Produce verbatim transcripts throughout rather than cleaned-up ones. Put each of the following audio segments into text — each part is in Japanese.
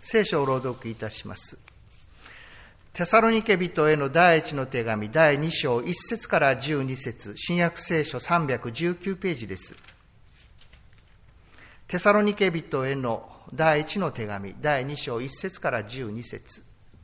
聖書を朗読いたします。テサロニケ人への第一の手紙だいに章いち節からじゅうに節、新約聖書さんびゃくじゅうきゅうページです。テサロニケ人への第一の手紙だいに章いち節からじゅうに節、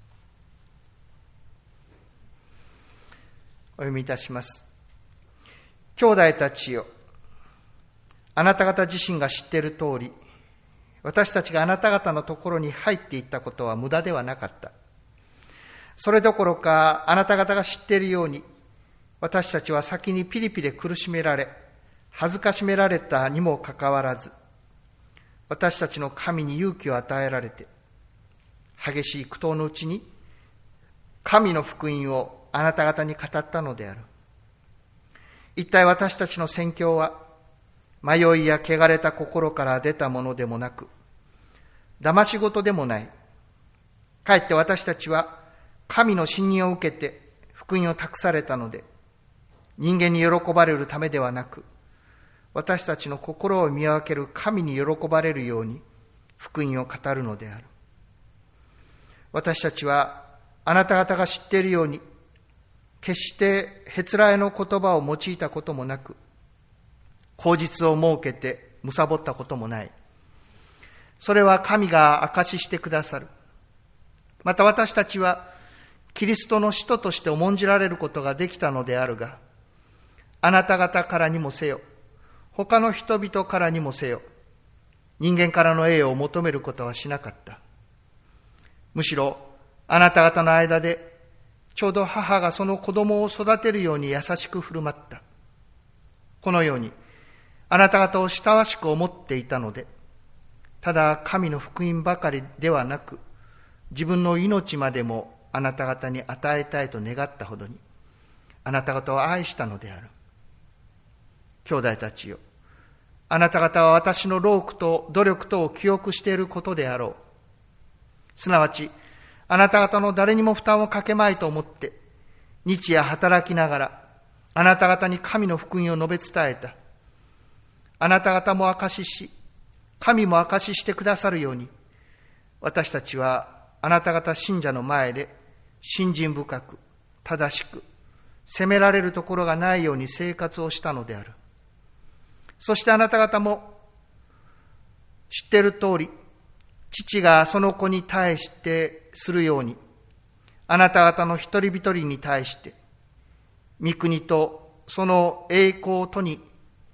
お読みいたします。兄弟たちよ、あなた方自身が知っている通り、私たちがあなた方のところに入っていったことは無駄ではなかった。それどころか、あなた方が知っているように、私たちは先にピリピで苦しめられ、恥ずかしめられたにもかかわらず、私たちの神に勇気を与えられて、激しい苦闘のうちに、神の福音をあなた方に語ったのである。一体私たちの宣教は、迷いや汚れた心から出たものでもなく、騙し事でもない。かえって私たちは神の信任を受けて福音を託されたので、人間に喜ばれるためではなく、私たちの心を見分ける神に喜ばれるように福音を語るのである。私たちはあなた方が知っているように、決してへつらいの言葉を用いたこともなく、口実を設けて貪ったこともない。それは神が証ししてくださる。また私たちはキリストの使徒として重んじられることができたのであるが、あなた方からにもせよ、他の人々からにもせよ、人間からの栄誉を求めることはしなかった。むしろあなた方の間でちょうど母がその子供を育てるように優しく振る舞った。このようにあなた方を親しく思っていたので、ただ神の福音ばかりではなく、自分の命までもあなた方に与えたいと願ったほどに、あなた方を愛したのである。兄弟たちよ、あなた方は私の労苦と努力とを記憶していることであろう。すなわち、あなた方の誰にも負担をかけまいと思って、日夜働きながら、あなた方に神の福音を述べ伝えた。あなた方も証しし、神も証ししてくださるように、私たちはあなた方信者の前で信心深く、正しく、責められるところがないように生活をしたのである。そしてあなた方も知っている通り、父がその子に対してするように、あなた方の一人一人に対して、御国とその栄光とに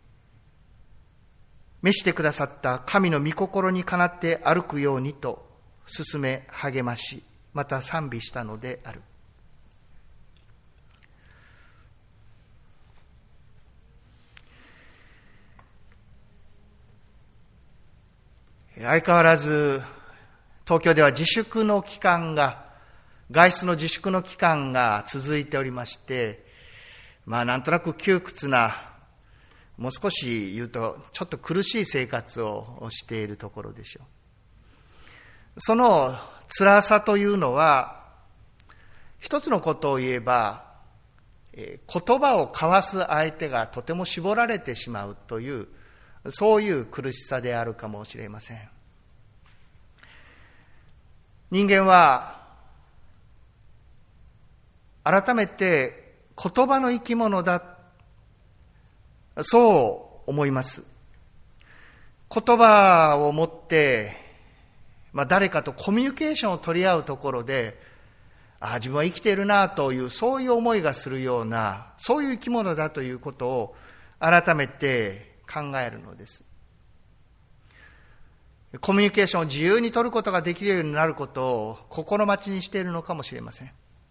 召してくださった神の御心にかなって歩くようにと勧め励まし、また賛美したのである。相変わらず東京では自粛の期間が、外出の自粛の期間が続いておりまして、まあなんとなく窮屈な、もう少し言うとちょっと苦しい生活をしているところでしょう。その辛さというのは、一つのことを言えば、言葉を交わす相手がとても絞られてしまうという、そういう苦しさであるかもしれません。人間は改めて言葉の生き物だ、そう思います。言葉を持って、まあ、誰かとコミュニケーションを取り合うところで、ああ自分は生きているなという、そういう思いがするような、そういう生き物だということを改めて考えるのです。コミュニケーションを自由に取ることができるようになることを心待ちにしているのかもしれません。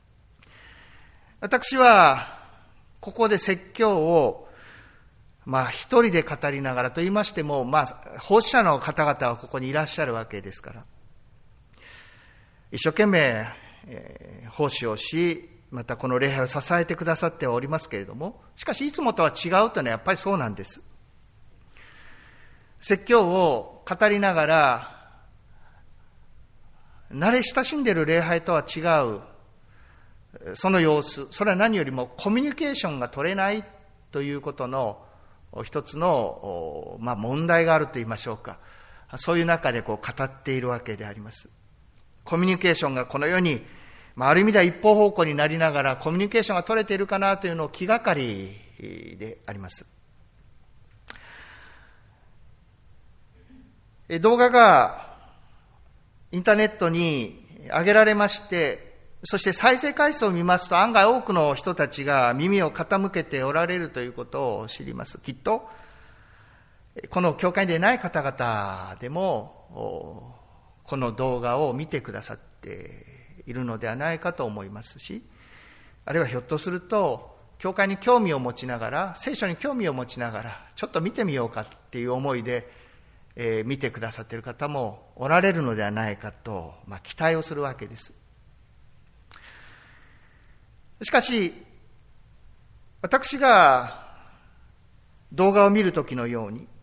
私はここで説教をまあ一人で語りながらと言いましても、まあ奉仕者の方々はここにいらっしゃるわけですから、一生懸命、えー、奉仕をし、またこの礼拝を支えてくださってはおりますけれども、しかしいつもとは違うというのはやっぱりそうなんです。説教を語りながら、慣れ親しんでいる礼拝とは違うその様子、それは何よりもコミュニケーションが取れないということの一つの、まあ、問題があると言いましょうか。そういう中でこう語っているわけであります。 コミュニケーションがこのように、まあ、ある意味では一方方向になりながらコミュニケーションが取れているかなというのを気がかりであります。動画がインターネットに上げられまして、そして再生回数を見ますと案外多くの人たちが耳を傾けておられるということを知ります。きっとこの教会でない方々でもこの動画を見てくださっているのではないかと思いますし、あるいはひょっとすると教会に興味を持ちながら、聖書に興味を持ちながらちょっと見てみようかっていう思いで、えー、見てくださっている方もおられるのではないかと、まあ、期待をするわけです。しかし私が動画を見るときのように、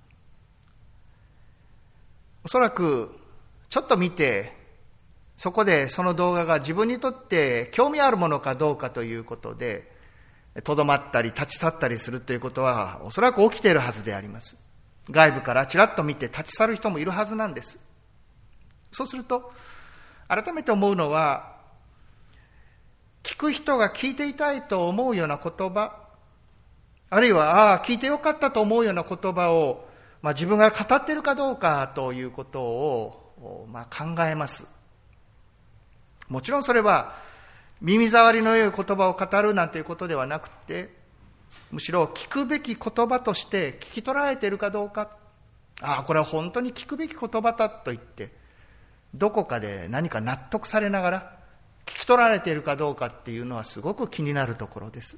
おそらくちょっと見て、そこでその動画が自分にとって興味あるものかどうかということでとどまったり立ち去ったりするということはおそらく起きているはずであります。外部からちらっと見て立ち去る人もいるはずなんです。そうすると改めて思うのは、聞く人が聞いていたいと思うような言葉、あるいはああ聞いてよかったと思うような言葉を、まあ、自分が語っているかどうかということを、まあ、考えます。もちろんそれは耳障りの良い言葉を語るなんていうことではなくて、むしろ聞くべき言葉として聞き取られているかどうか、ああこれは本当に聞くべき言葉だと言ってどこかで何か納得されながら聞き取られているかどうかっていうのはすごく気になるところです。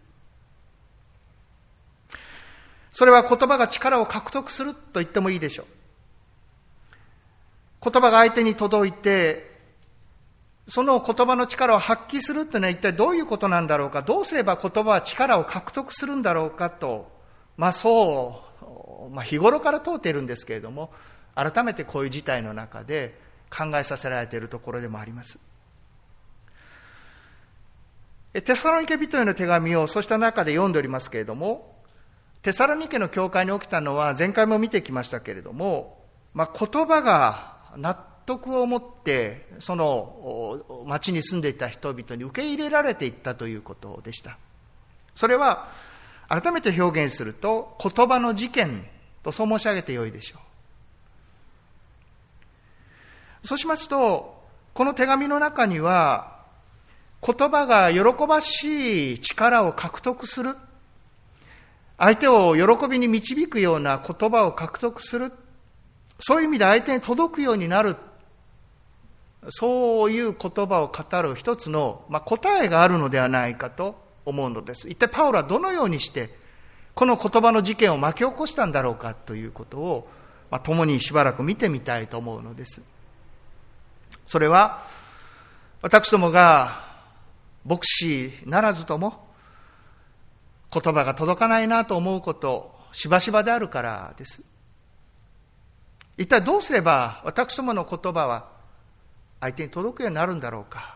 それは言葉が力を獲得すると言ってもいいでしょう。言葉が相手に届いてその言葉の力を発揮するというのは一体どういうことなんだろうか、どうすれば言葉は力を獲得するんだろうかと、まあそう、まあ、日頃から問うているんですけれども、改めてこういう事態の中で考えさせられているところでもあります。テサロニケ人への手紙をそうした中で読んでおりますけれども、テサロニケの教会に起きたのは前回も見てきましたけれども、まあ、言葉が納得を持ってその町に住んでいた人々に受け入れられていったということでした。それは改めて表現すると言葉の事件とそう申し上げてよいでしょう。そうしますとこの手紙の中には言葉が喜ばしい力を獲得する、相手を喜びに導くような言葉を獲得する、そういう意味で相手に届くようになる、そういう言葉を語る一つの、まあ、答えがあるのではないかと思うのです。一体パウロはどのようにしてこの言葉の事件を巻き起こしたんだろうかということを、まあ、共にしばらく見てみたいと思うのです。それは私どもが牧師ならずとも言葉が届かないなと思うことしばしばであるからです。一体どうすれば私どもの言葉は相手に届くようになるんだろうか。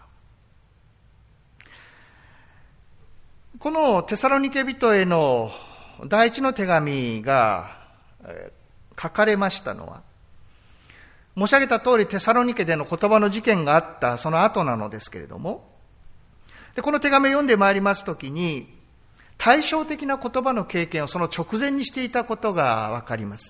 このテサロニケ人への第一の手紙が書かれましたのは、申し上げた通りテサロニケでの言葉の事件があったその後なのですけれども、でこの手紙を読んでまいりますときに対照的な言葉の経験をその直前にしていたことがわかります。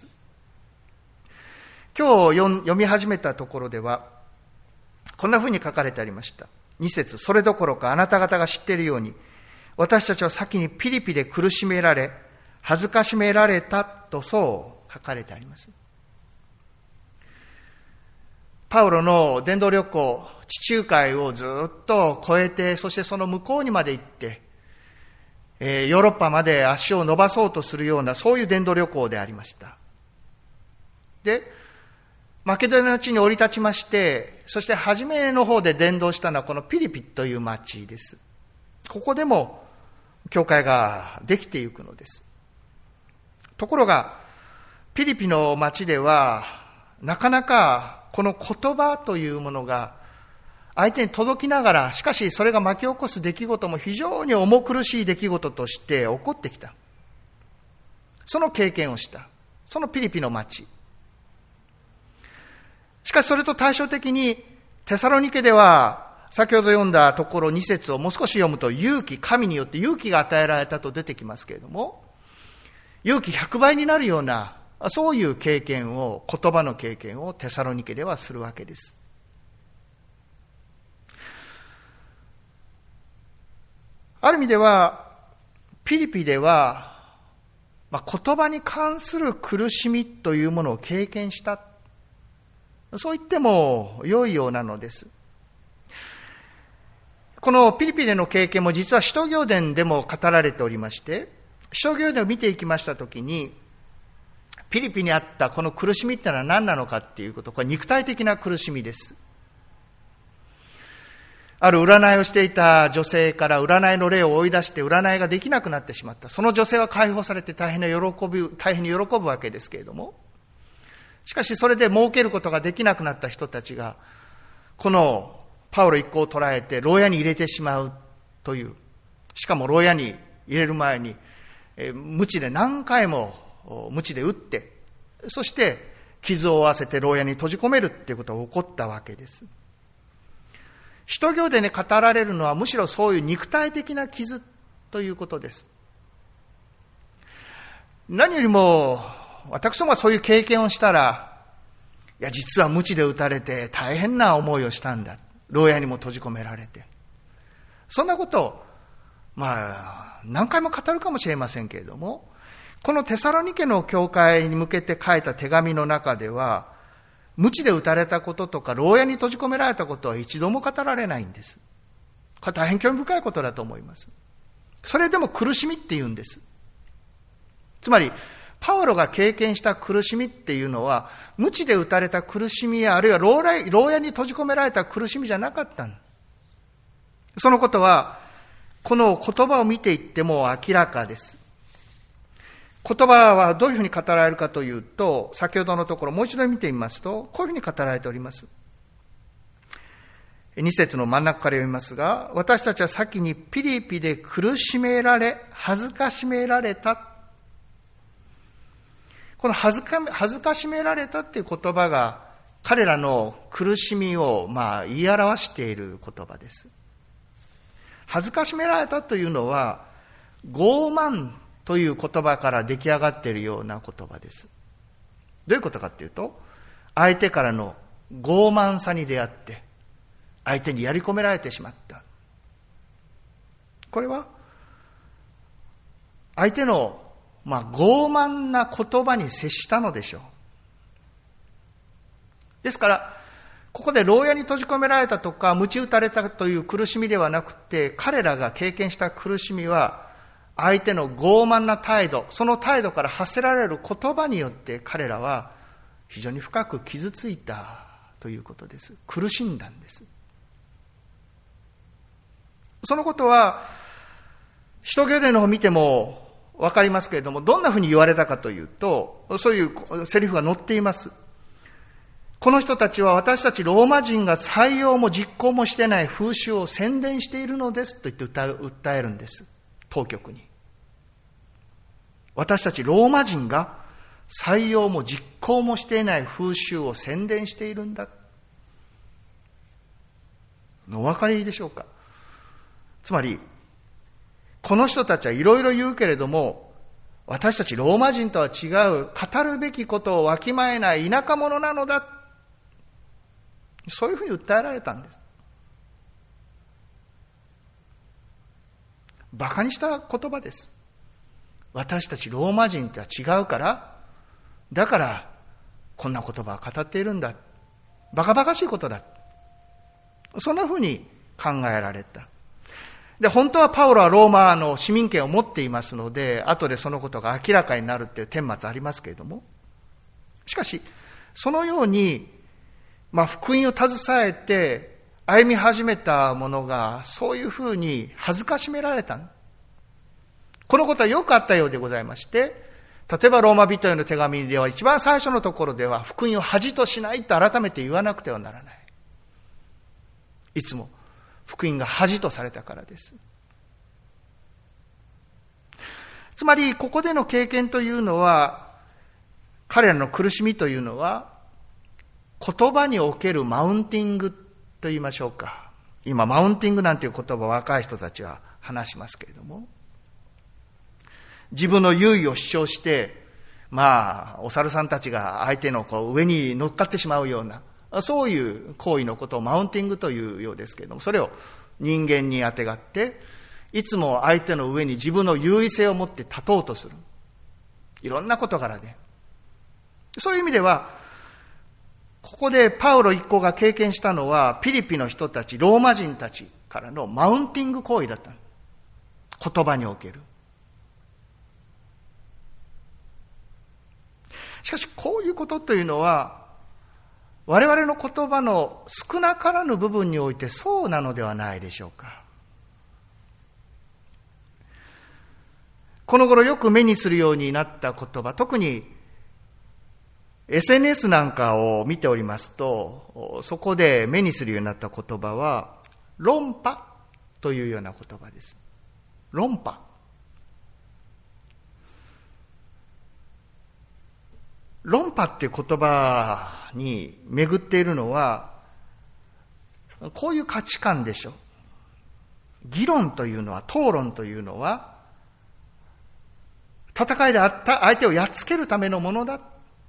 今日読み始めたところではこんなふうに書かれてありました。に節、それどころかあなた方が知っているように私たちは先にピリピで苦しめられ恥ずかしめられたとそう書かれてあります。パウロの伝道旅行、地中海をずっと越えて、そしてその向こうにまで行って、えー、ヨーロッパまで足を伸ばそうとするようなそういう伝道旅行でありました。でマケドニアの地に降り立ちまして、そして初めの方で伝道したのはこのピリピという町です。ここでも教会ができていくのです。ところがピリピの町ではなかなかこの言葉というものが相手に届きながら、しかしそれが巻き起こす出来事も非常に重苦しい出来事として起こってきた。その経験をしたそのピリピの町。しかしそれと対照的にテサロニケでは、先ほど読んだところに節をもう少し読むと、勇気、神によって勇気が与えられたと出てきますけれども、勇気ひゃくばいになるような、そういう経験を、言葉の経験をテサロニケではするわけです。ある意味では、ピリピでは、まあ、言葉に関する苦しみというものを経験した。そう言っても良いようなのです。このピリピでの経験も実は使徒行伝でも語られておりまして、使徒行伝を見ていきましたときに、ピリピにあったこの苦しみってのは何なのかっていうこと、これ肉体的な苦しみです。ある占いをしていた女性から占いの霊を追い出して占いができなくなってしまった。その女性は解放されて大変な喜び、大変に喜ぶわけですけれども、しかしそれで儲けることができなくなった人たちが、このパウロ一行を捕らえて牢屋に入れてしまうという、しかも牢屋に入れる前に、えー、鞭で何回も鞭で打って、そして傷を負わせて牢屋に閉じ込めるっていうことが起こったわけです。使徒行伝で語られるのはむしろそういう肉体的な傷ということです。何よりも私もそういう経験をしたら、いや実は鞭で打たれて大変な思いをしたんだ。牢屋にも閉じ込められて。そんなことを、まあ、何回も語るかもしれませんけれども、このテサロニケの教会に向けて書いた手紙の中では、鞭で打たれたこととか、牢屋に閉じ込められたことは一度も語られないんです。これ大変興味深いことだと思います。それでも苦しみって言うんです。つまり、パウロが経験した苦しみっていうのは、鞭で打たれた苦しみや、あるいは牢屋に閉じ込められた苦しみじゃなかった。そのことは、この言葉を見ていっても明らかです。言葉はどういうふうに語られるかというと、先ほどのところもう一度見てみますと、こういうふうに語られております。に節の真ん中から読みますが、私たちは先にピリピで苦しめられ、恥ずかしめられた。この恥ずか、恥ずかしめられたっていう言葉が、彼らの苦しみを、まあ、言い表している言葉です。恥ずかしめられたというのは、傲慢という言葉から出来上がっているような言葉です。どういうことかっていうと、相手からの傲慢さに出会って、相手にやり込められてしまった。これは、相手の、まあ、傲慢な言葉に接したのでしょう。ですから、ここで牢屋に閉じ込められたとか、鞭打たれたという苦しみではなくて、彼らが経験した苦しみは、相手の傲慢な態度、その態度から発せられる言葉によって彼らは非常に深く傷ついたということです。苦しんだんです。そのことは、使徒行伝の方を見てもわかりますけれども、どんなふうに言われたかというと、そういうセリフが載っています。この人たちは私たちローマ人が採用も実行もしてない風習を宣伝しているのですと言って訴えるんです。当局に。私たちローマ人が採用も実行もしていない風習を宣伝しているんだ。お分かりでしょうか。つまり、この人たちはいろいろ言うけれども、私たちローマ人とは違う、語るべきことをわきまえない田舎者なのだ。そういうふうに訴えられたんです。馬鹿にした言葉です。私たちローマ人とは違うから、だからこんな言葉を語っているんだ。馬鹿馬鹿しいことだ。そんなふうに考えられた。で、本当はパウロはローマの市民権を持っていますので、後でそのことが明らかになるっていう顛末ありますけれども、しかし、そのように、まあ、福音を携えて歩み始めたものが、そういうふうに恥ずかしめられた。このことはよくあったようでございまして、例えばローマ人への手紙では一番最初のところでは、福音を恥としないと改めて言わなくてはならない。いつも福音が恥とされたからです。つまり、ここでの経験というのは、彼らの苦しみというのは、言葉におけるマウンティングとと言いましょうか。今、マウンティングなんていう言葉を若い人たちは話しますけれども、自分の優位を主張して、まあ、お猿さんたちが相手のこう上に乗っかってしまうような、そういう行為のことをマウンティングというようですけれども、それを人間にあてがって、いつも相手の上に自分の優位性を持って立とうとする。いろんな事柄で。そういう意味では、ここでパウロ一行が経験したのは、ピリピの人たち、ローマ人たちからのマウンティング行為だった。言葉における。しかし、こういうことというのは、我々の言葉の少なからぬ部分においてそうなのではないでしょうか。この頃よく目にするようになった言葉、特に エスエヌエス なんかを見ておりますと、そこで目にするようになった言葉は、論破というような言葉です。論破。論破っていう言葉に巡っているのは、こういう価値観でしょう。議論というのは、討論というのは、戦いであった相手をやっつけるためのものだ。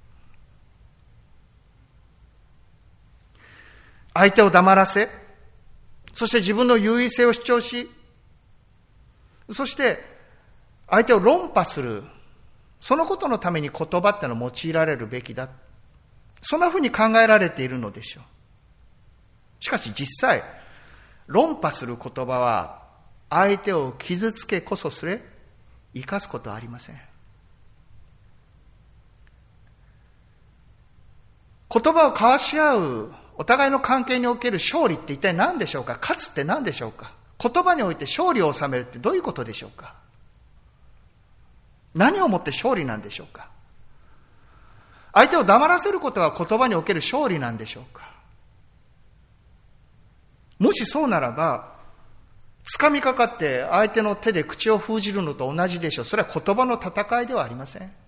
相手を黙らせ、そして自分の優位性を主張し、そして相手を論破する。そのことのために言葉ってのは用いられるべきだ。そんなふうに考えられているのでしょう。しかし実際、論破する言葉は相手を傷つけこそすれ、生かすことはありません。言葉を交わし合うお互いの関係における勝利って一体何でしょうか。勝つって何でしょうか。言葉において勝利を収めるってどういうことでしょうか。何をもって勝利なんでしょうか。相手を黙らせることが言葉における勝利なんでしょうか。もしそうならば、掴みかかって相手の手で口を封じるのと同じでしょう。それは言葉の戦いではありません。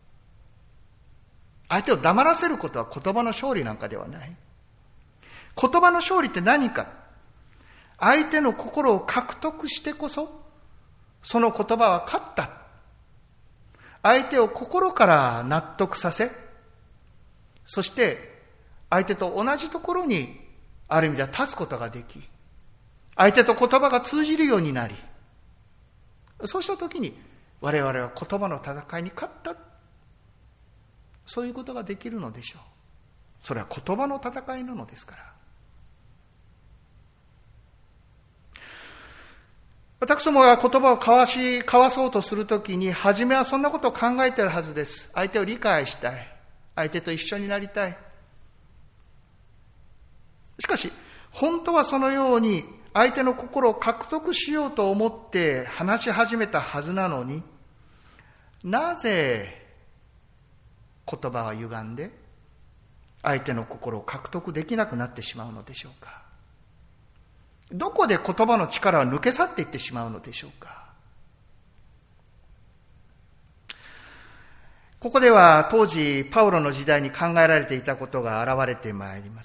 相手を黙らせることは言葉の勝利なんかではない。言葉の勝利って何か。相手の心を獲得してこそ、その言葉は勝った。相手を心から納得させ、そして相手と同じところにある意味では立つことができ、相手と言葉が通じるようになり、そうしたときに我々は言葉の戦いに勝った。そういうことができるのでしょう。それは言葉の戦いなのですから。私どもが言葉を交わし、交わそうとするときに、初めはそんなことを考えているはずです。相手を理解したい。相手と一緒になりたい。しかし、本当はそのように相手の心を獲得しようと思って話し始めたはずなのに、なぜ言葉は歪んで相手の心を獲得できなくなってしまうのでしょうか。どこで言葉の力は抜け去っていってしまうのでしょうか。ここでは当時パウロの時代に考えられていたことが現れてまいります。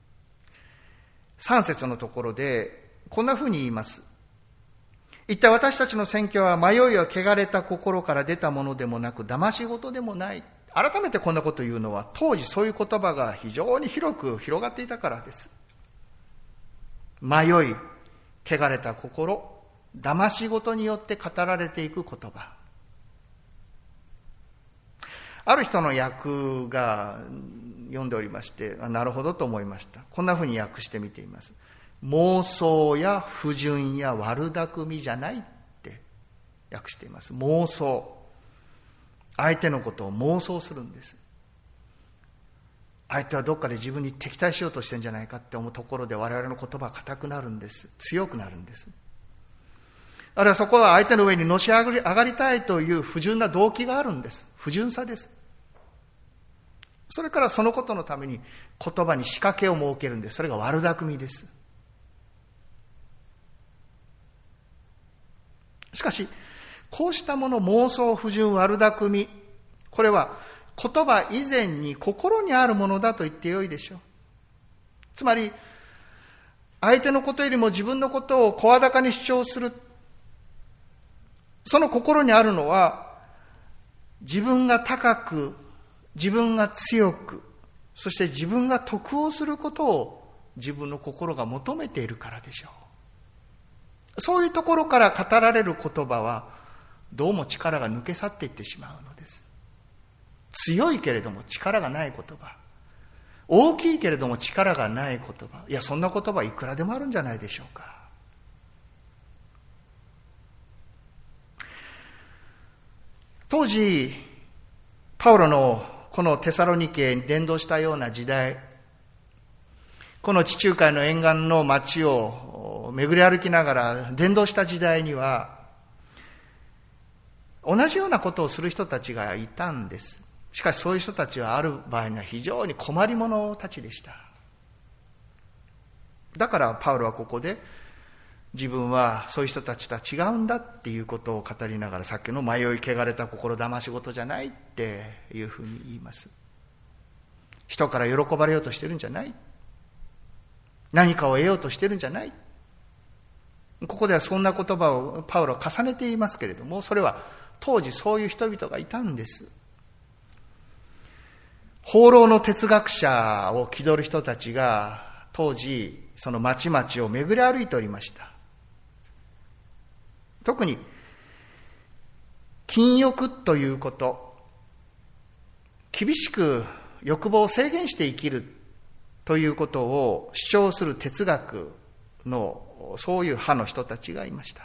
さん節のところでこんなふうに言います。一体私たちの宣教は迷いや汚れた心から出たものでもなく、騙し事でもない。改めてこんなことを言うのは、当時そういう言葉が非常に広く広がっていたからです。迷い、汚れた心、騙し事によって語られていく言葉。ある人の訳が読んでおりまして、なるほどと思いました。こんなふうに訳してみています。妄想や不純や悪巧みじゃないって訳しています。妄想。相手のことを妄想するんです。相手はどっかで自分に敵対しようとしてるんじゃないかって思うところで我々の言葉は固くなるんです。強くなるんです。あるいはそこは相手の上にのし上がり、上がりたいという不純な動機があるんです。不純さです。それからそのことのために言葉に仕掛けを設けるんです。それが悪巧みです。しかし、こうしたもの、妄想、不純、悪巧み、これは言葉以前に心にあるものだと言ってよいでしょう。つまり、 相手のことよりも自分のことを声高に主張する。その心にあるのは、自分が高く、自分が強く、そして自分が得をすることを自分の心が求めているからでしょう。そういうところから語られる言葉は、どうも力が抜け去っていってしまうのです。強いけれども力がない言葉。大きいけれども力がない言葉。いや、そんな言葉いくらでもあるんじゃないでしょうか。当時、パウロのこのテサロニケに伝道したような時代、この地中海の沿岸の町を巡り歩きながら伝道した時代には、同じようなことをする人たちがいたんです。しかしそういう人たちはある場合には非常に困り者たちでした。だからパウロはここで、自分はそういう人たちとは違うんだっていうことを語りながら、さっきの迷い汚れた心騙し事じゃないっていうふうに言います。人から喜ばれようとしてるんじゃない。何かを得ようとしてるんじゃない。ここではそんな言葉をパウロは重ねて言いますけれども、それは当時そういう人々がいたんです。放浪の哲学者を気取る人たちが当時その町々を巡り歩いておりました。特に禁欲ということ、厳しく欲望を制限して生きるということを主張する哲学のそういう派の人たちがいました。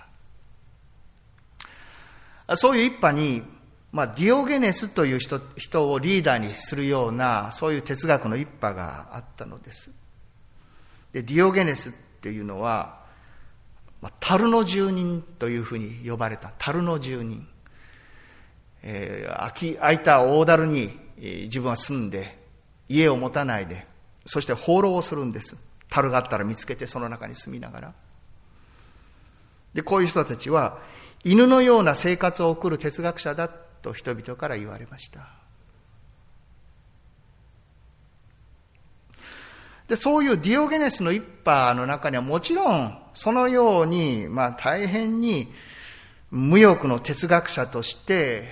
そういう一派に、まあ、ディオゲネスという 人, 人をリーダーにするようなそういう哲学の一派があったのです。でディオゲネスっていうのは、まあ、樽の住人というふうに呼ばれた。樽の住人、えー、空き空いた大樽に、えー、自分は住んで家を持たないで、そして放浪をするんです。樽があったら見つけてその中に住みながら。でこういう人たちは犬のような生活を送る哲学者だと人々から言われました。でそういうディオゲネスの一派の中にはもちろんそのように、まあ、大変に無欲の哲学者として、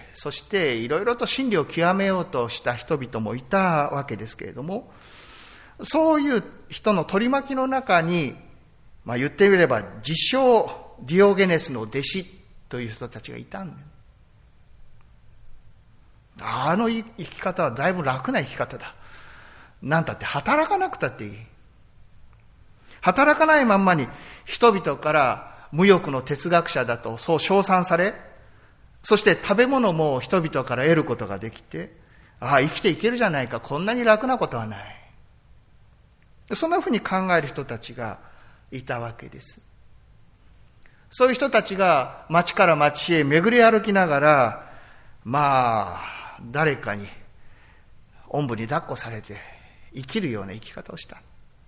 そしていろいろと真理を極めようとした人々もいたわけですけれども、そういう人の取り巻きの中に、まあ、言ってみれば自称ディオゲネスの弟子という人たちがいたんだよ。あの生き方はだいぶ楽な生き方だ。なんたって働かなくたっていい。働かないまんまに人々から無欲の哲学者だとそう称賛され、そして食べ物も人々から得ることができて、ああ生きていけるじゃないか、こんなに楽なことはない。そんなふうに考える人たちがいたわけです。そういう人たちが町から町へ巡り歩きながら、まあ誰かにおんぶに抱っこされて生きるような生き方をした。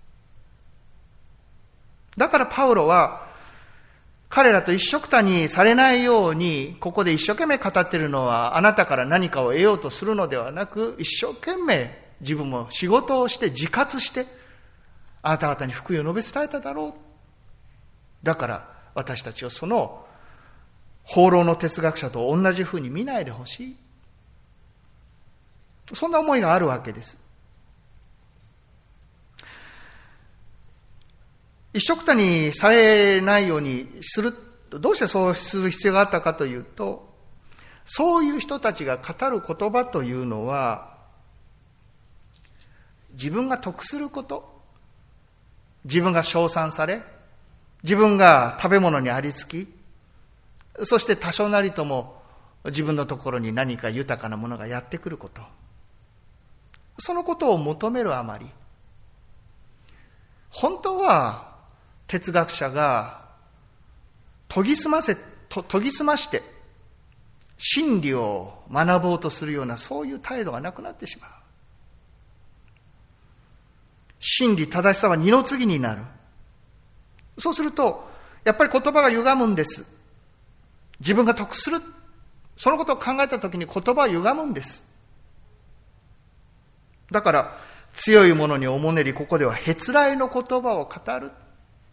だからパウロは彼らと一緒くたにされないように、ここで一生懸命語っているのは、あなたから何かを得ようとするのではなく、一生懸命自分も仕事をして自活してあなた方に福音を述べ伝えただろう。だから私たちをその放浪の哲学者と同じふうに見ないでほしい。そんな思いがあるわけです。一緒くたにされないようにする、どうしてそうする必要があったかというと、そういう人たちが語る言葉というのは、自分が得すること、自分が称賛され、自分が食べ物にありつき、そして多少なりとも自分のところに何か豊かなものがやってくること、そのことを求めるあまり、本当は哲学者が研ぎ澄ませ、と研ぎ澄まして真理を学ぼうとするようなそういう態度がなくなってしまう。真理正しさは二の次になる。そうするとやっぱり言葉が歪むんです。自分が得する、そのことを考えたときに言葉は歪むんです。だから強いものにおもねり、ここではへつらいの言葉を語る。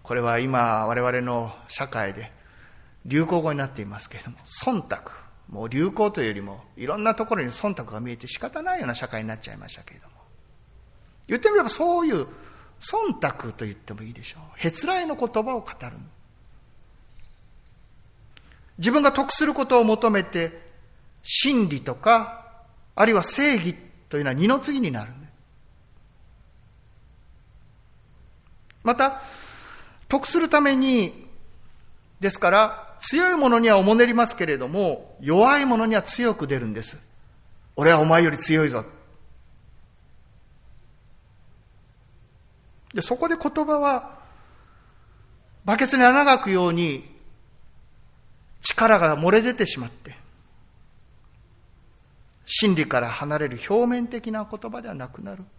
これは今我々の社会で流行語になっていますけれども、忖度、もう流行というよりもいろんなところに忖度が見えて仕方ないような社会になっちゃいましたけれども、言ってみればそういう忖度と言ってもいいでしょう。へつらいの言葉を語る。自分が得することを求めて真理とかあるいは正義というのは二の次になる。また得するためにですから強いものにはおもねりますけれども、弱いものには強く出るんです。俺はお前より強いぞ。でそこで言葉はバケツに穴が開くように力が漏れ出てしまって、真理から離れる表面的な言葉ではなくなる。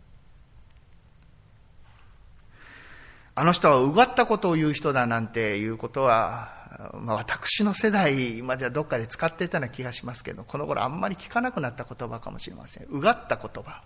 あの人はうがったことを言う人だなんていうことは、まあ、私の世代まではどっかで使っていたような気がしますけど、この頃あんまり聞かなくなった言葉かもしれません。うがった言葉。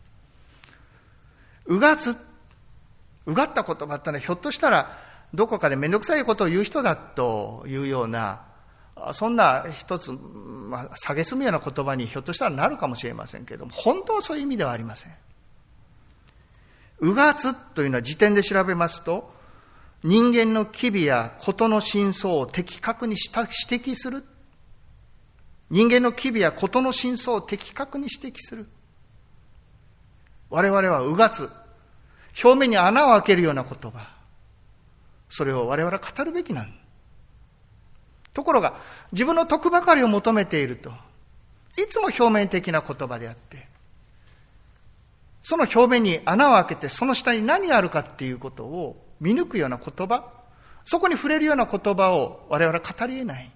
うがつ、うがった言葉ってのはひょっとしたらどこかでめんどくさいことを言う人だというような、そんな一つ、まあ、蔑むような言葉にひょっとしたらなるかもしれませんけれども、本当はそういう意味ではありません。うがつというのは辞典で調べますと、人間の機微や事の真相を的確に指摘する。人間の機微や事の真相を的確に指摘する。我々はうがつ、表面に穴を開けるような言葉、それを我々は語るべきなん。ところが自分の得ばかりを求めていると、いつも表面的な言葉であって、その表面に穴を開けてその下に何があるかっていうことを見抜くような言葉、そこに触れるような言葉を我々は語り得ない。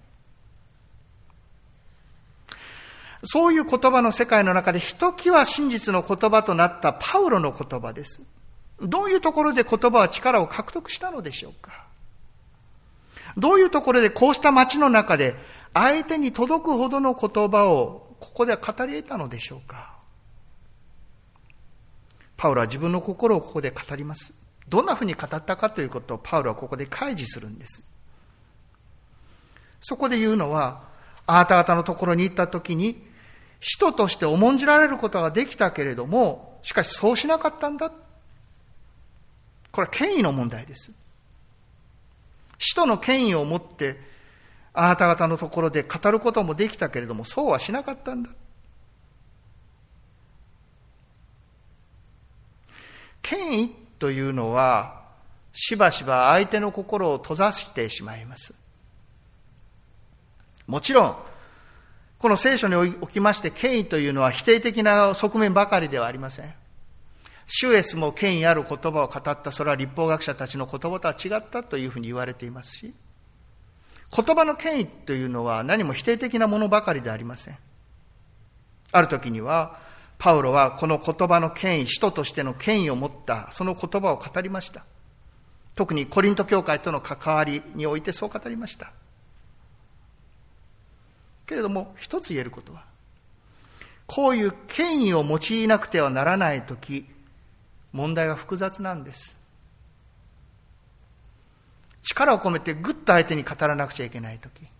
そういう言葉の世界の中でひときわ真実の言葉となったパウロの言葉です。どういうところで言葉は力を獲得したのでしょうか。どういうところでこうした街の中で相手に届くほどの言葉をここでは語り得たのでしょうか。パウロは自分の心をここで語ります。どんなふうに語ったかということをパウロはここで開示するんです。そこで言うのは、あなた方のところに行ったときに使徒として重んじられることができたけれども、しかしそうしなかったんだ。これは権威の問題です。使徒の権威を持ってあなた方のところで語ることもできたけれども、そうはしなかったんだ。権威というのはしばしば相手の心を閉ざしてしまいます。もちろんこの聖書におきまして権威というのは否定的な側面ばかりではありません。シュエスも権威ある言葉を語った。それは律法学者たちの言葉とは違ったというふうに言われていますし、言葉の権威というのは何も否定的なものばかりではありません。ある時にはパウロはこの言葉の権威、使徒としての権威を持ったその言葉を語りました。特にコリント教会との関わりにおいてそう語りました。けれども一つ言えることは、こういう権威を用いなくてはならないとき、問題は複雑なんです。力を込めてぐっと相手に語らなくちゃいけないとき、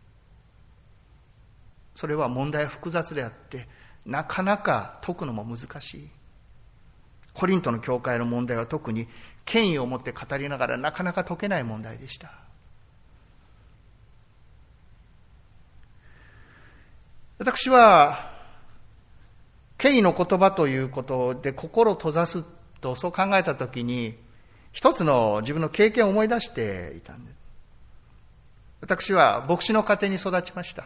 それは問題は複雑であってなかなか解くのも難しい。コリントの教会の問題は特に権威を持って語りながらなかなか解けない問題でした。私は権威の言葉ということで心を閉ざすとそう考えたときに、一つの自分の経験を思い出していたんです。私は牧師の家庭に育ちました。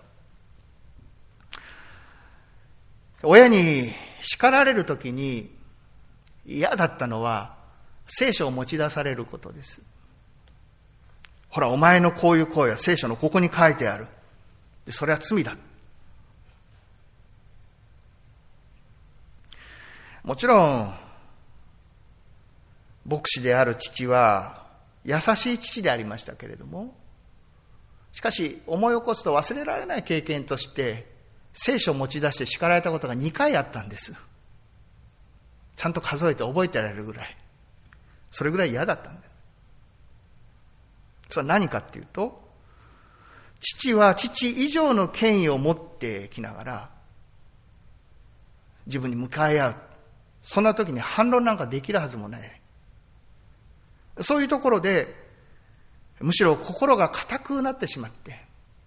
親に叱られるときに嫌だったのは聖書を持ち出されることです。ほら、お前のこういう行為は聖書のここに書いてある。でそれは罪だ。もちろん牧師である父は優しい父でありましたけれども、しかし思い起こすと忘れられない経験として聖書を持ち出して叱られたことがにかいあったんです。ちゃんと数えて覚えてられるぐらい、それぐらい嫌だったんです。 それは何かっていうと、父は父以上の権威を持ってきながら自分に向かい合う。そんな時に反論なんかできるはずもない。そういうところでむしろ心が固くなってしまって、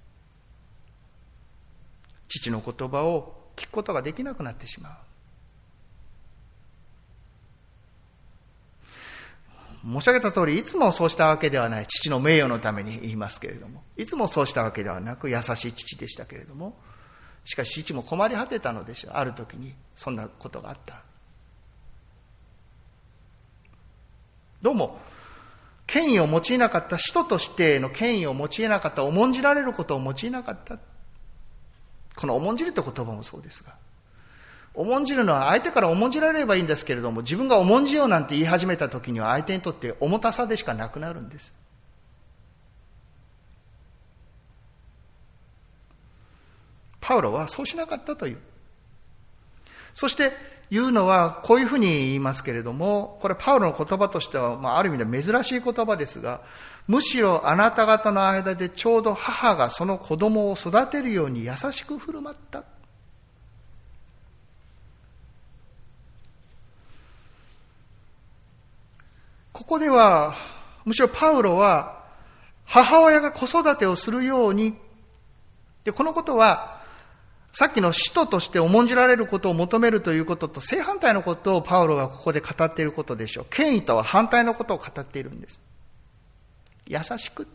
父の言葉を聞くことができなくなってしまう。申し上げた通り、いつもそうしたわけではない。父の名誉のために言いますけれども、いつもそうしたわけではなく、優しい父でしたけれども、しかし父も困り果てたのでしょう。ある時にそんなことがあった。どうも権威を用いなかった、使徒としての権威を用いなかった、重んじられることを用いなかった。この重んじるという言葉もそうですが、重んじるのは相手から重んじられればいいんですけれども、自分が重んじようなんて言い始めた時には相手にとって重たさでしかなくなるんです。パウロはそうしなかったという。そして言うのはこういうふうに言いますけれども、これパウロの言葉としては、まあ、ある意味で珍しい言葉ですが、むしろあなた方の間でちょうど母がその子供を育てるように優しく振る舞った。ここではむしろパウロは母親が子育てをするように、でこのことはさっきの使徒として重んじられることを求めるということと正反対のことをパウロがここで語っていることでしょう。権威とは反対のことを語っているんです。優しく。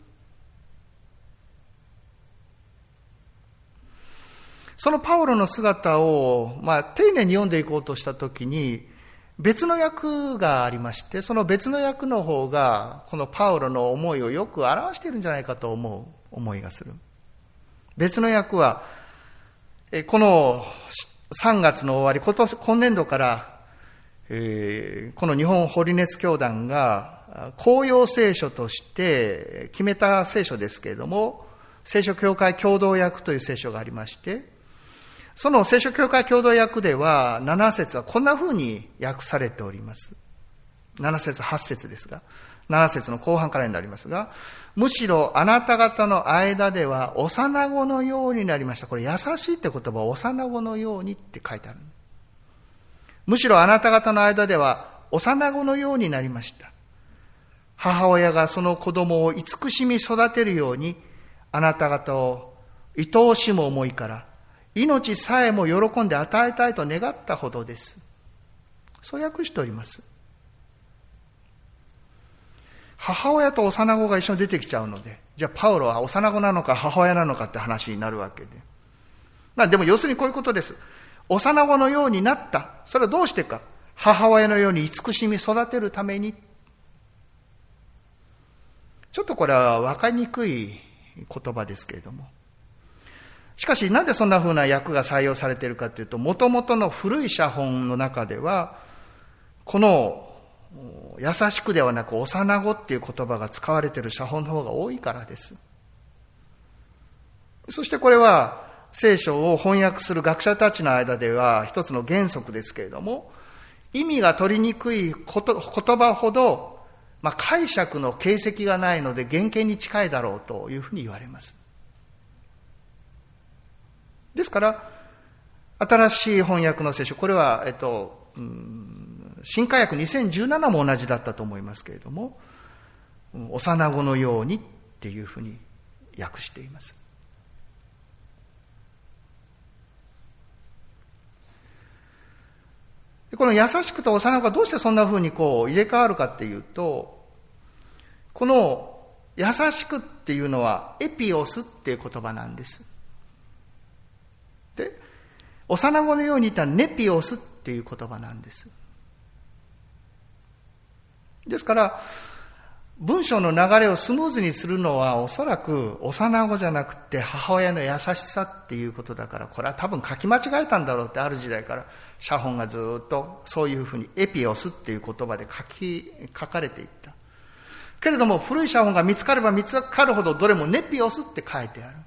そのパウロの姿を、まあ、丁寧に読んでいこうとしたときに、別の訳がありまして、その別の訳の方がこのパウロの思いをよく表しているんじゃないかと思う思いがする。別の訳は、このさんがつの終わり、今年今年度から、えー、この日本ホリネス教団が公用聖書として決めた聖書ですけれども、聖書教会共同訳という聖書がありまして、その聖書教会共同訳ではなな節はこんな風に訳されております。なな節はち節ですが、なな節の後半からになりますが、むしろあなた方の間では幼子のようになりました。これ優しいって言葉は幼子のようにって書いてある。むしろあなた方の間では幼子のようになりました。母親がその子供を慈しみ育てるように、あなた方を愛おしむ思いから命さえも喜んで与えたいと願ったほどです。そう訳しております。母親と幼子が一緒に出てきちゃうので、じゃあパウロは幼子なのか母親なのかって話になるわけで。まあでも要するにこういうことです。幼子のようになった。それはどうしてか。母親のように慈しみ育てるために。ちょっとこれは分かりにくい言葉ですけれども。しかしなんでそんな風な訳が採用されているかというと、もともとの古い写本の中では、この優しくではなく幼子っていう言葉が使われている写本の方が多いからです。そしてこれは聖書を翻訳する学者たちの間では一つの原則ですけれども、意味が取りにくいこと言葉ほど、まあ、解釈の形跡がないので原型に近いだろうというふうに言われます。ですから新しい翻訳の聖書、これは、えっと、うん新化訳にせんじゅうななも同じだったと思いますけれども、幼子のようにっていうふうに訳しています。この優しくと幼子がどうしてそんなふうにこう入れ替わるかっていうと、この優しくっていうのはエピオスっていう言葉なんです。で、幼子のように言ったらネピオスっていう言葉なんです。ですから文章の流れをスムーズにするのはおそらく幼子じゃなくて母親の優しさっていうことだから、これは多分書き間違えたんだろうって、ある時代から写本がずっとそういうふうにエピオスっていう言葉で書き書かれていったけれども、古い写本が見つかれば見つかるほどどれもネピオスって書いてある。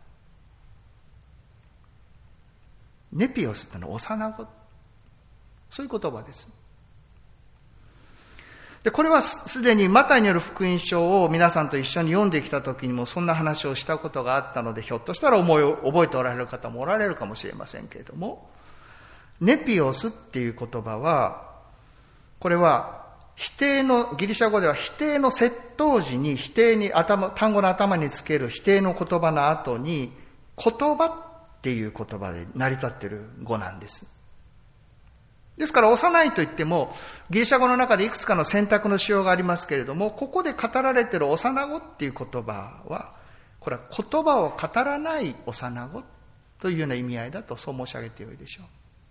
ネピオスってのは幼子、そういう言葉です。 で、これはすでにマタイによる福音書を皆さんと一緒に読んできた時にもそんな話をしたことがあったので、ひょっとしたら思いを覚えておられる方もおられるかもしれませんけれども、ネピオスっていう言葉は、これは否定の、ギリシャ語では否定の接頭時に否定に頭、単語の頭につける否定の言葉の後に、言葉っていう言葉で成り立っている語なんです。ですから幼いといってもギリシャ語の中でいくつかの選択のしようがありますけれども、ここで語られている幼子っていう言葉は、これは言葉を語らない幼子というような意味合いだと、そう申し上げてよいでしょ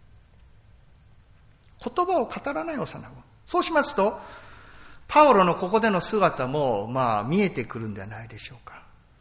う。言葉を語らない幼子。そうしますとパウロのここでの姿もまあ見えてくるんではないでしょうか。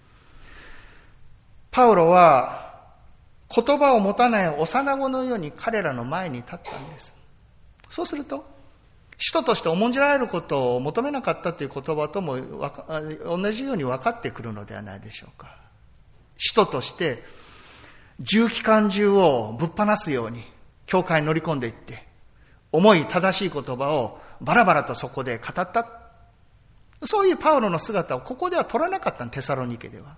パウロは言葉を持たない幼子のように彼らの前に立ったんです。そうすると、使徒として重んじられることを求めなかったという言葉とも同じように分かってくるのではないでしょうか。使徒として重機関銃をぶっ放すように教会に乗り込んでいって、重い正しい言葉をバラバラとそこで語った。そういうパウロの姿をここでは取らなかったの、テサロニケでは。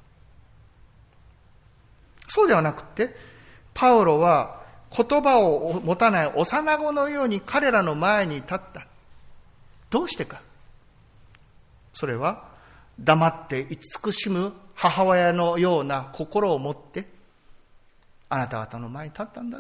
そうではなくて、パウロは言葉を持たない幼子のように彼らの前に立った。どうしてか。それは黙って慈しむ母親のような心を持ってあなた方の前に立ったんだ。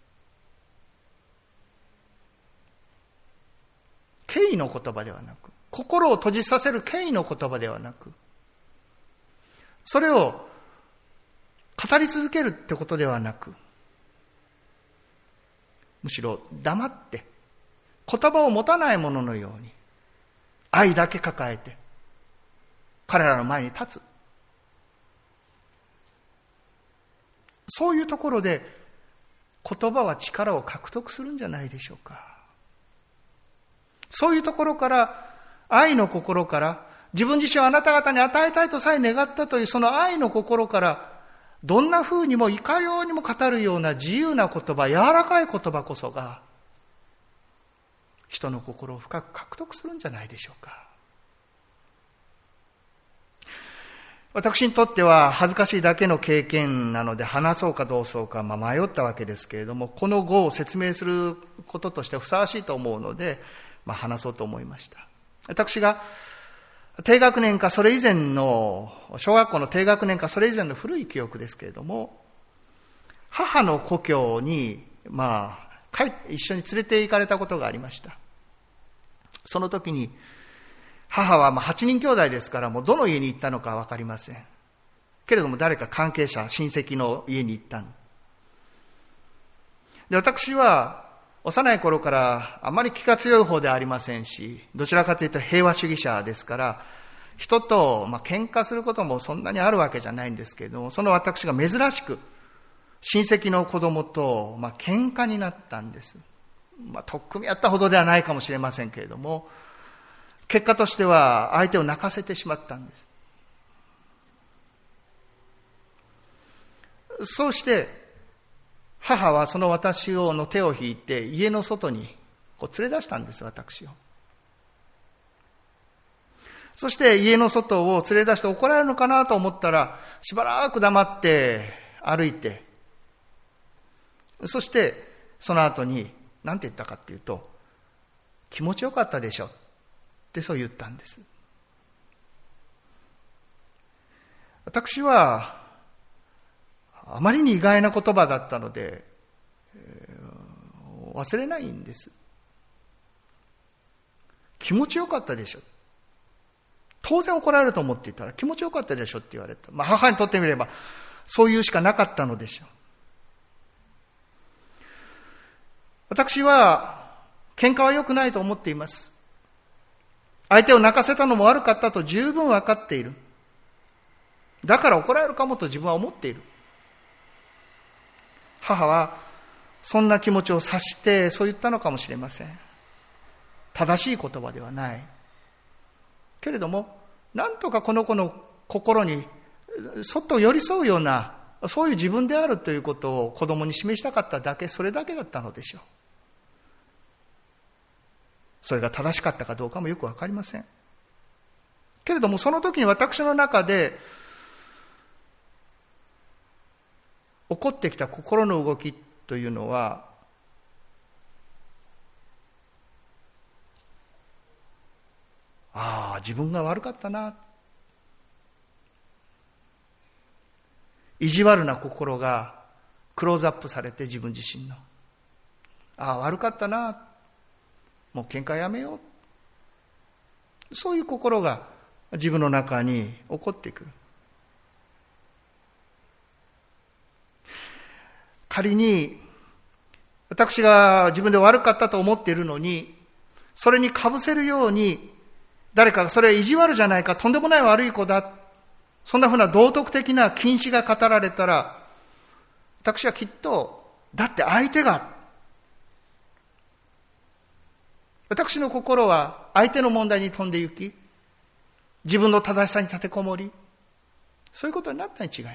敬意の言葉ではなく、心を閉じさせる敬意の言葉ではなく、それを語り続けるってことではなく、むしろ黙って言葉を持たないもののように愛だけ抱えて彼らの前に立つ。そういうところで言葉は力を獲得するんじゃないでしょうか。そういうところから、愛の心から、自分自身をあなた方に与えたいとさえ願ったというその愛の心から、どんな風にもいかようにも語るような自由な言葉、柔らかい言葉こそが人の心を深く獲得するんじゃないでしょうか。私にとっては恥ずかしいだけの経験なので話そうかどうそうか、まあ、迷ったわけですけれども、この語を説明することとしてふさわしいと思うので、まあ、話そうと思いました。私が低学年かそれ以前の、小学校の低学年かそれ以前の古い記憶ですけれども、母の故郷に、まあ、帰一緒に連れて行かれたことがありました。その時に、母はまあはちにん兄弟ですから、もうどの家に行ったのかわかりません。けれども誰か関係者、親戚の家に行ったんで、私は、幼い頃からあまり気が強い方ではありませんし、どちらかというと平和主義者ですから、人とまあ喧嘩することもそんなにあるわけじゃないんですけれども、その私が珍しく親戚の子供とまあ喧嘩になったんです。まあ取っ組み合ったほどではないかもしれませんけれども、結果としては相手を泣かせてしまったんです。そうして母はその私をの手を引いて家の外にこう連れ出したんです、私を。そして家の外を連れ出して怒られるのかなと思ったら、しばらく黙って歩いて、そしてその後に何て言ったかっていうと、気持ちよかったでしょってそう言ったんです。私はあまりに意外な言葉だったので、えー、忘れないんです。気持ちよかったでしょ。当然怒られると思っていたら、気持ちよかったでしょって言われた。まあ母にとってみればそういうしかなかったのでしょう。私は喧嘩は良くないと思っています。相手を泣かせたのも悪かったと十分分かっている。だから怒られるかもと自分は思っている。母はそんな気持ちを察してそう言ったのかもしれません。正しい言葉ではない。けれども、なんとかこの子の心にそっと寄り添うような、そういう自分であるということを子供に示したかっただけ、それだけだったのでしょう。 それが正しかったかどうかもよくわかりません。けれどもその時に私の中で起こってきた心の動きというのは、ああ、自分が悪かったな。意地悪な心がクローズアップされて、自分自身の。ああ、悪かったな。もう喧嘩やめよう。そういう心が自分の中に起こってくる。仮に私が自分で悪かったと思っているのに、それにかぶせるように誰かがそれは意地悪じゃないか、とんでもない悪い子だ、そんなふうな道徳的な禁止が語られたら、私はきっと、だって相手が、私の心は相手の問題に飛んで行き、自分の正しさに立てこもり、そういうことになったに違いない。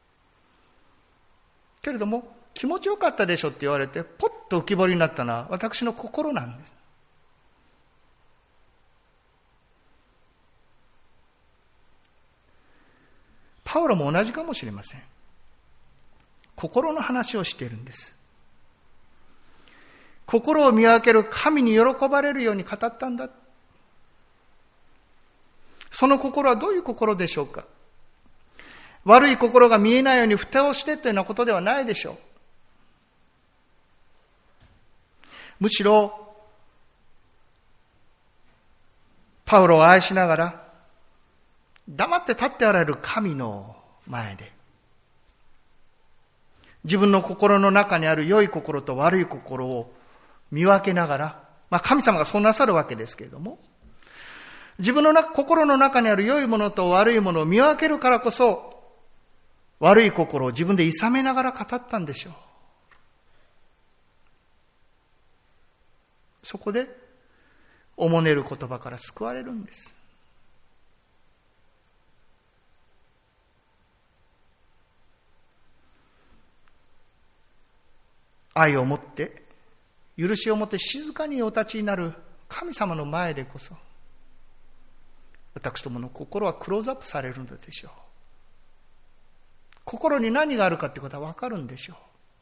けれども、気持ちよかったでしょって言われて、ポッと浮き彫りになったのは私の心なんです。パウロも同じかもしれません。心の話をしているんです。心を見分ける神に喜ばれるように語ったんだ。その心はどういう心でしょうか。悪い心が見えないように蓋をしてというようなことではないでしょう。むしろパウロを愛しながら黙って立っておられる神の前で、自分の心の中にある良い心と悪い心を見分けながら、まあ神様がそうなさるわけですけれども、自分の中心の中にある良いものと悪いものを見分けるからこそ、悪い心を自分で諌めながら語ったんでしょう。そこでおもねる言葉から救われるんです。愛を持って許しを持って静かにお立ちになる神様の前でこそ、私どもの心はクローズアップされるのでしょう。心に何があるかということは分かるんでしょ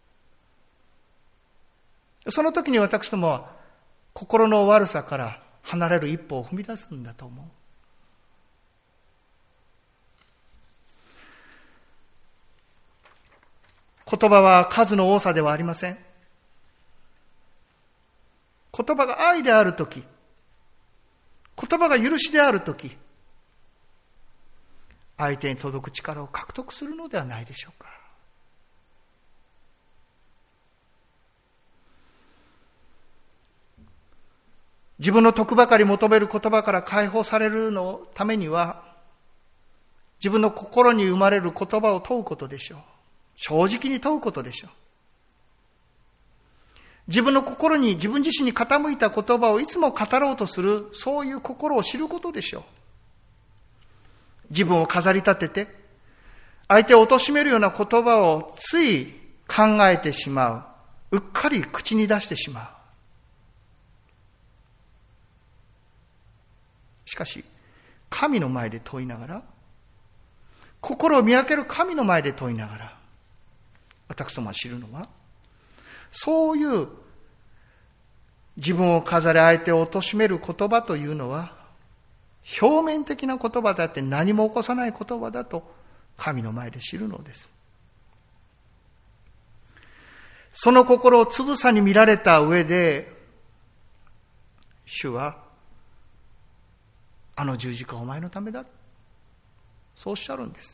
う。その時に私どもは心の悪さから離れる一歩を踏み出すんだと思う。言葉は数の多さではありません。言葉が愛であるとき、言葉が許しであるとき、相手に届く力を獲得するのではないでしょうか。自分の得ばかり求める言葉から解放されるのためには、自分の心に生まれる言葉を問うことでしょう。正直に問うことでしょう。自分の心に、自分自身に傾いた言葉をいつも語ろうとする、そういう心を知ることでしょう。自分を飾り立てて、相手を貶めるような言葉をつい考えてしまう。うっかり口に出してしまう。しかし、神の前で問いながら、心を見分ける神の前で問いながら、私どもは知るのは、そういう自分を飾り相手を貶める言葉というのは、表面的な言葉であって何も起こさない言葉だと神の前で知るのです。その心をつぶさに見られた上で、主は、あの十字架はお前のためだ。そうおっしゃるんです。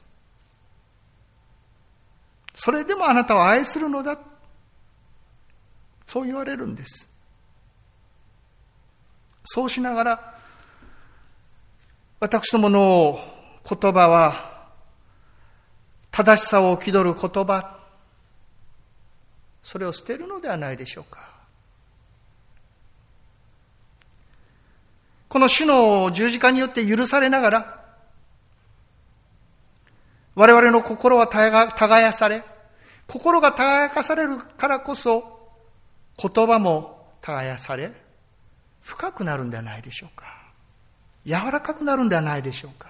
それでもあなたを愛するのだ。そう言われるんです。そうしながら、私どもの言葉は、正しさを気取る言葉、それを捨てるのではないでしょうか。この主の十字架によって許されながら、我々の心は耕され、心が耕かされるからこそ、言葉も耕され、 深くなるんではないでしょうか。柔らかくなるんではないでしょうか。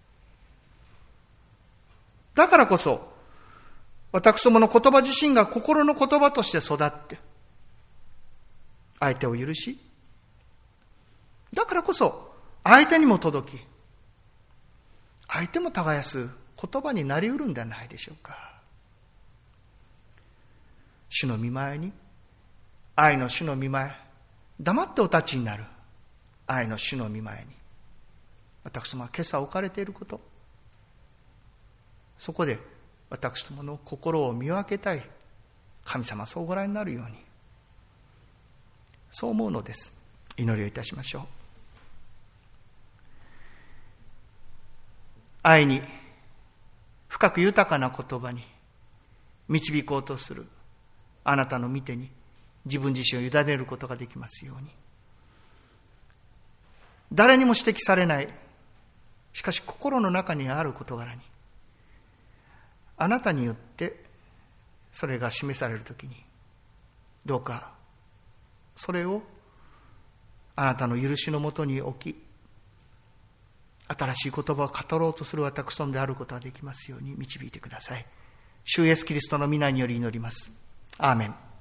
だからこそ、私どもの言葉自身が心の言葉として育って、相手を許し、だからこそ、相手にも届き、相手も耕す言葉になりうるんではないでしょうか。主の御前に、愛の主の御前、黙ってお立ちになる愛の主の御前に、私どもは今朝置かれていること、そこで私どもの心を見分けたい神様、そうご覧になるように、そう思うのです。祈りをいたしましょう。愛に深く豊かな言葉に導こうとするあなたの御手に自分自身を委ねることができますように。誰にも指摘されない、しかし心の中にある事柄に、あなたによってそれが示されるときに、どうかそれをあなたの許しのもとに置き、新しい言葉を語ろうとする私どもであることができますように導いてください。主イエスキリストの御名により祈ります。アーメン。